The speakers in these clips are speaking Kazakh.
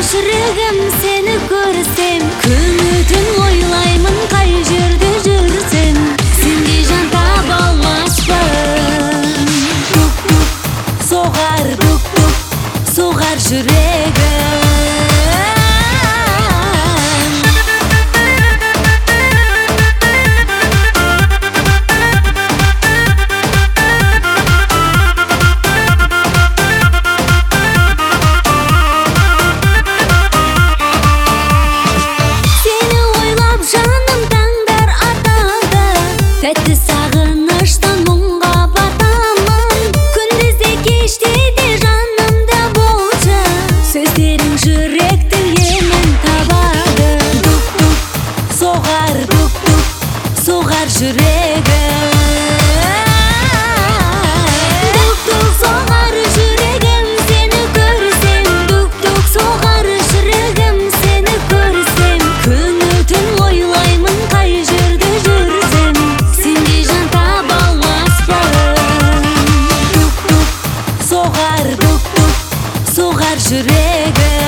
жүрегім сені көрсем, күні-түн ойлаймын қай жерде жүрсем, сендей жан таба алмаспын. Тук-тук соғар, тук-тук соғар жүрегім. Тәтті сағыныштан мұңға батамын, күндіз де кеште де жанымда болшы, сөздерің жүректі емін табады. Тук-тук соғар, тук-тук соғар жүрегім. Тук-тук соғар жүрегім сені көрсем, тук-тук соғар жүрегім сені көрсем, күні-түн ойлаймын қай жерде жүрсем, сендей жан таба алмаспын. Тук-тук соғар, тук-тук соғар жүрегім.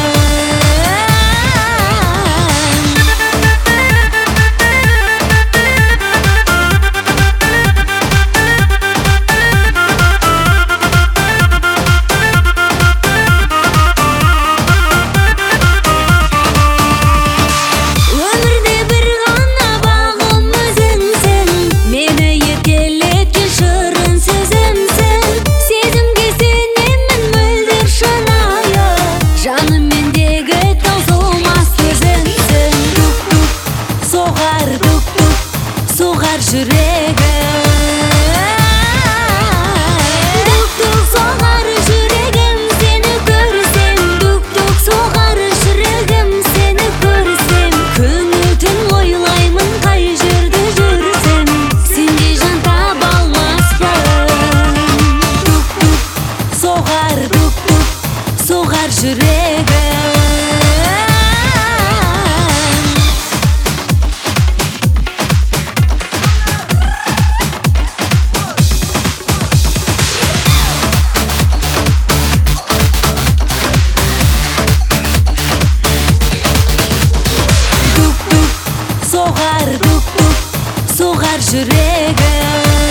Өмірде бір ғана бағым өзіңсің, мені еркелеткен шырын сөзімсің. Сезімге сенемін мөлдір шынайы, жаным мендегі таусылмас көзіңсің. Тук-тук соғар, тук-тук соғар жүрегім. Тук-тук соғар жүрегім сені көрсем, тук-тук соғар жүрегім сені көрсем, күні-түн ойлаймын қай жерде жүрсем, сендей жан таба алмаспын. Тук-тук соғар, тук-тук соғар жүрегім. Тук-тук соғар, тук-тук соғар жүрегім.